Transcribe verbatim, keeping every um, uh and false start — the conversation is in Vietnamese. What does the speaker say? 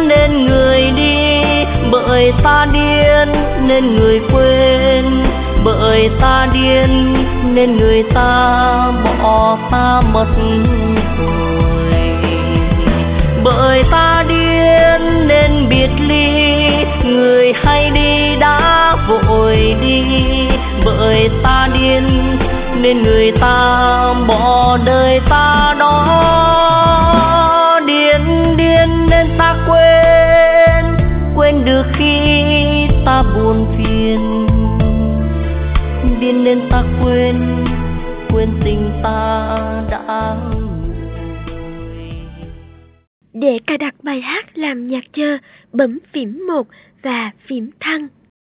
nên người đi, bởi ta điên nên người quên, bởi ta điên nên người ta bỏ ta mất rồi. Bởi ta điên nên biệt ly, người hay đi đã vội đi. Bởi ta điên nên người ta bỏ đời ta đó. Điên điên nên ta quên, quên được khi ta buồn phiền. Điên nên ta quên, quên tình ta đã. Để cài đặt bài hát làm nhạc chờ, bấm phím một và phím thăng.